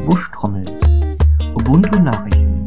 Buschtrommel. Ubuntu Nachrichten.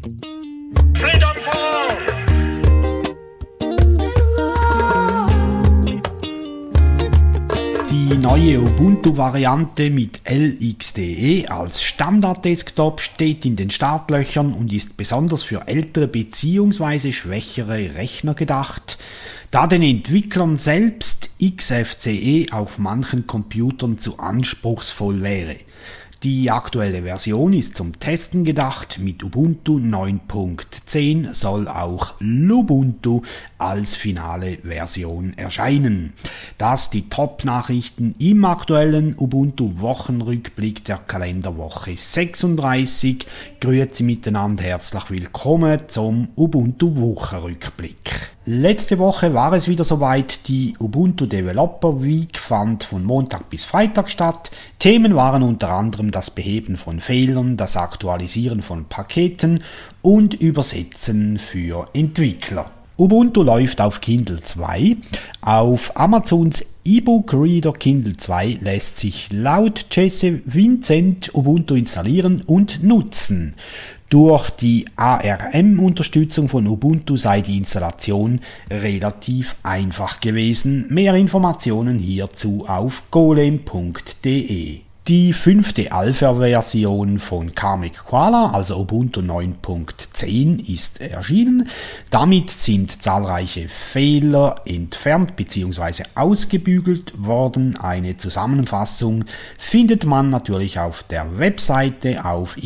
Die neue Ubuntu-Variante mit LXDE als Standard-Desktop steht in den Startlöchern und ist besonders für ältere bzw. schwächere Rechner gedacht, da den Entwicklern selbst XFCE auf manchen Computern zu anspruchsvoll wäre. Die aktuelle Version ist zum Testen gedacht. Mit Ubuntu 9.10 soll auch Lubuntu als finale Version erscheinen. Das die Top-Nachrichten im aktuellen Ubuntu-Wochenrückblick der Kalenderwoche 36. Grüezi miteinander, herzlich willkommen zum Ubuntu-Wochenrückblick. Letzte Woche war es wieder soweit, die Ubuntu Developer Week fand von Montag bis Freitag statt. Themen waren unter anderem das Beheben von Fehlern, das Aktualisieren von Paketen und Übersetzen für Entwickler. Ubuntu läuft auf Kindle 2. Auf Amazons E-Book Reader Kindle 2 lässt sich laut Jesse Vincent Ubuntu installieren und nutzen. Durch die ARM-Unterstützung von Ubuntu sei die Installation relativ einfach gewesen. Mehr Informationen hierzu auf golem.de. Die 5. Alpha-Version von Karmic Koala, also Ubuntu 9.10, ist erschienen. Damit sind zahlreiche Fehler entfernt bzw. ausgebügelt worden. Eine Zusammenfassung findet man natürlich auf der Webseite auf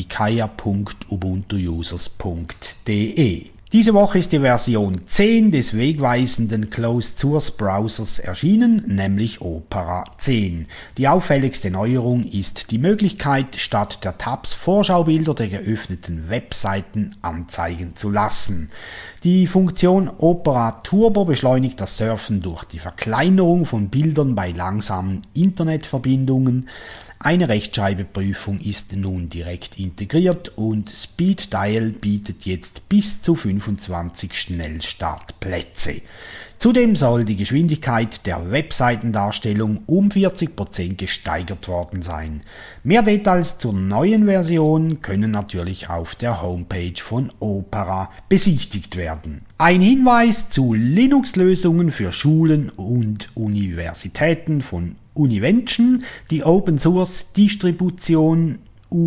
ikea.ubuntuusers.de. Diese Woche ist die Version 10 des wegweisenden Closed Source Browsers erschienen, nämlich Opera 10. Die auffälligste Neuerung ist die Möglichkeit, statt der Tabs Vorschaubilder der geöffneten Webseiten anzeigen zu lassen. Die Funktion Opera Turbo beschleunigt das Surfen durch die Verkleinerung von Bildern bei langsamen Internetverbindungen. Eine Rechtschreibprüfung ist nun direkt integriert und SpeedDial bietet jetzt bis zu 25 Schnellstartplätze. Zudem soll die Geschwindigkeit der Webseitendarstellung um 40% gesteigert worden sein. Mehr Details zur neuen Version können natürlich auf der Homepage von Opera besichtigt werden. Ein Hinweis zu Linux-Lösungen für Schulen und Universitäten von Univention. Die Open-Source-Distribution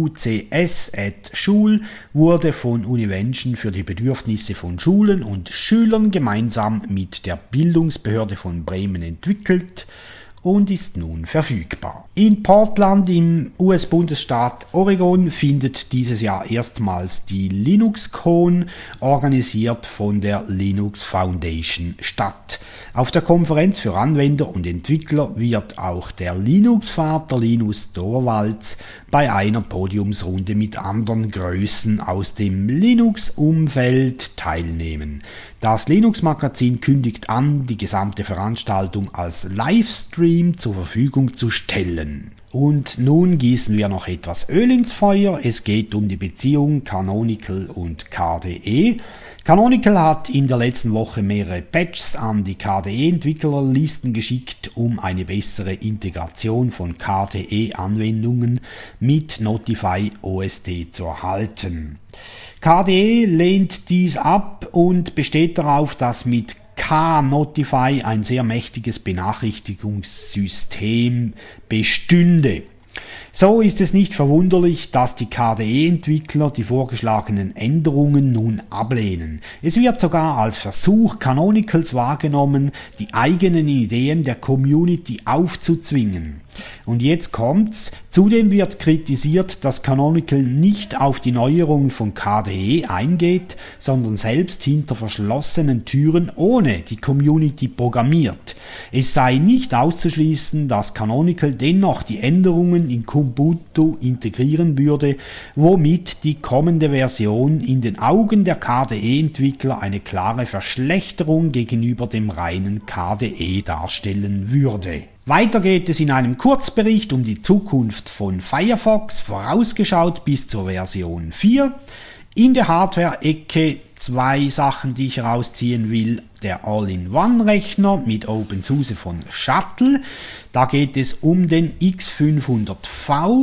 UCS@Schul wurde von Univention für die Bedürfnisse von Schulen und Schülern gemeinsam mit der Bildungsbehörde von Bremen entwickelt und ist nun verfügbar. In Portland im US-Bundesstaat Oregon findet dieses Jahr erstmals die LinuxCon, organisiert von der Linux Foundation, statt. Auf der Konferenz für Anwender und Entwickler wird auch der Linux-Vater Linus Torvalds bei einer Podiumsrunde mit anderen Größen aus dem Linux-Umfeld teilnehmen. Das Linux-Magazin kündigt an, die gesamte Veranstaltung als Livestream zur Verfügung zu stellen. Und nun gießen wir noch etwas Öl ins Feuer. Es geht um die Beziehung Canonical und KDE. Canonical hat in der letzten Woche mehrere Patches an die KDE-Entwicklerlisten geschickt, um eine bessere Integration von KDE-Anwendungen mit Notify OSD zu erhalten. KDE lehnt dies ab und besteht darauf, dass mit K-Notify ein sehr mächtiges Benachrichtigungssystem bestünde. So ist es nicht verwunderlich, dass die KDE-Entwickler die vorgeschlagenen Änderungen nun ablehnen. Es wird sogar als Versuch Canonicals wahrgenommen, die eigenen Ideen der Community aufzuzwingen. Und jetzt kommt's. Zudem wird kritisiert, dass Canonical nicht auf die Neuerungen von KDE eingeht, sondern selbst hinter verschlossenen Türen ohne die Community programmiert. Es sei nicht auszuschließen, dass Canonical dennoch die Änderungen in Ubuntu integrieren würde, womit die kommende Version in den Augen der KDE-Entwickler eine klare Verschlechterung gegenüber dem reinen KDE darstellen würde. Weiter geht es in einem Kurzbericht um die Zukunft von Firefox, vorausgeschaut bis zur Version 4. In der Hardware-Ecke 2 Sachen, die ich herausziehen will. Der All-in-One-Rechner mit OpenSUSE von Shuttle. Da geht es um den X500V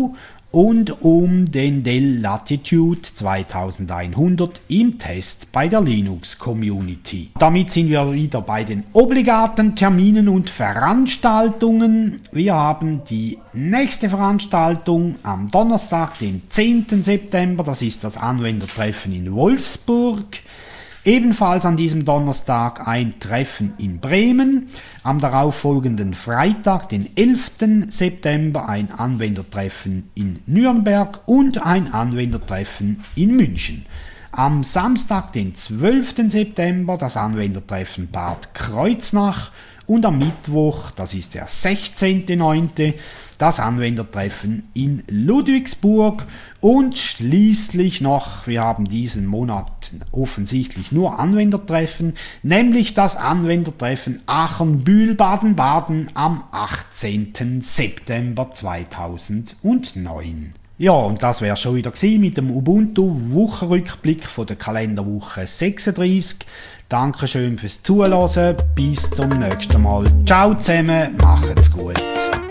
und um den Dell Latitude 2100 im Test bei der Linux Community. Damit sind wir wieder bei den obligaten Terminen und Veranstaltungen. Wir haben die nächste Veranstaltung am Donnerstag, den 10. September, das ist das Anwendertreffen in Wolfsburg. Ebenfalls an diesem Donnerstag ein Treffen in Bremen, am darauffolgenden Freitag, den 11. September, ein Anwendertreffen in Nürnberg und ein Anwendertreffen in München. Am Samstag, den 12. September, das Anwendertreffen Bad Kreuznach und am Mittwoch, das ist der 16.09., das Anwendertreffen in Ludwigsburg und schließlich noch, wir haben diesen Monat offensichtlich nur Anwendertreffen, nämlich das Anwendertreffen Aachen-Bühl Baden-Baden am 18. September 2009. Ja, und das wäre schon wieder gewesen mit dem Ubuntu-Wochenrückblick von der Kalenderwoche 36. Dankeschön fürs Zuhören, bis zum nächsten Mal. Ciao zusammen, macht's gut.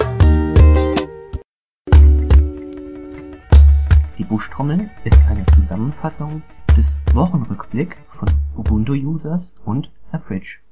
Die Buschtrommel ist eine Zusammenfassung des Wochenrückblick von Ubuntu-Users und Herr Fritsch.